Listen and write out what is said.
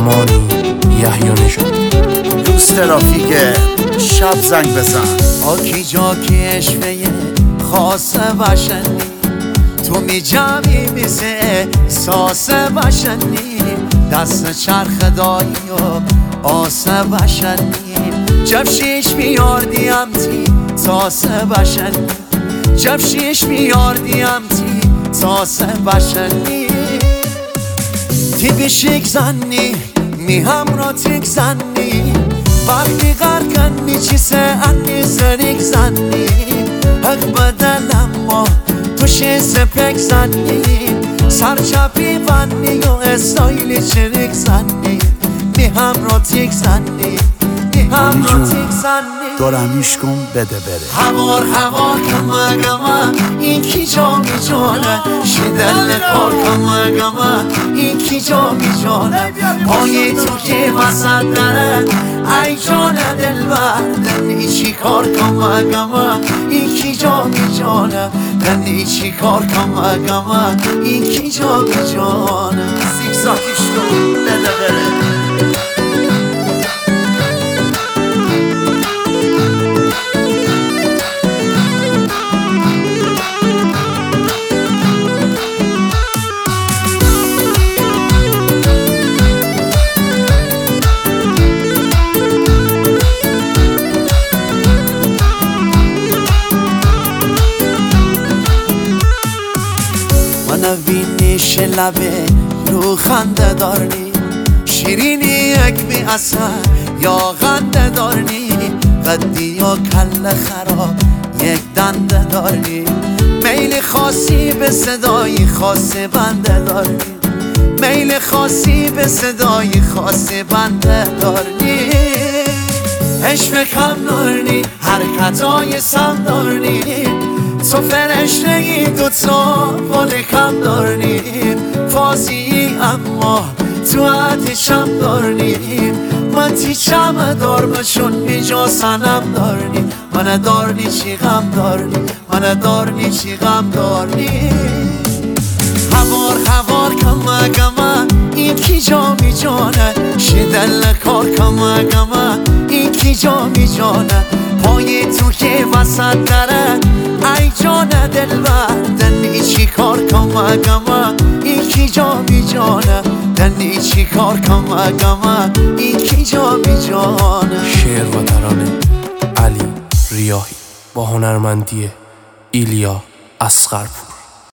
زمانی یحیی نژاد. دوست ترافیک شب زنگ بزن. آکی جا که اشوه خاص باشنی تو می جمعی میزه ساس باشنی دست چرخ دایی و آس باشنی جفشیش میاردیم تی تاس باشنی جفشیش میاردیم تی تاس باشنی تی بشیک زنی می همرا تیک زنی وقتی غرقنی چیسه انی زریک زنی حق بدلم ما تو شیز پک زنی سرچپی ونی و استایلی چریک زنی می همرا تیک زنی می همرا تیک زنی دارمیش کن بده بره. هوار کما گما این کی جا می جانه شدل کار کما گما این کی جا می جانه پای تو که وسط داره ای جان دل بردن چی کار کما گما این کی جا می جانه دنی چی کار کما گما این کی جا می جانه زیگزاگیش کن بده بره. نوینیش لبه رو خنده دارنی شیرینی یک بی اثر یا غنده دارنی قدی یا کل خراب یک دنده دارنی میل خاصی به صدای خاص بنده دارنی میل خاصی به صدای خاص بنده دارنی عشق کم دارنی حرکتای سم دارنی تو فرشته ای دوتا بال کم دارنیم فازی اما تو عدشم دارنیم من تیچم دار بچون بیجا سنم دارنیم من دارنی چی غم دارنیم من دارنی چی غم دارنیم هوار کما گما این کی جا می جانه شدل کار کما گما این کی جا می جانه پای تو که وسط داره ای جان دل بردن چی کار کما گما این کی جا می جانه دنی چی کار کما گما این کی جا می جانه. شعر و ترانه علی ریاحی با هنرمندی ایلیا اصغرپور.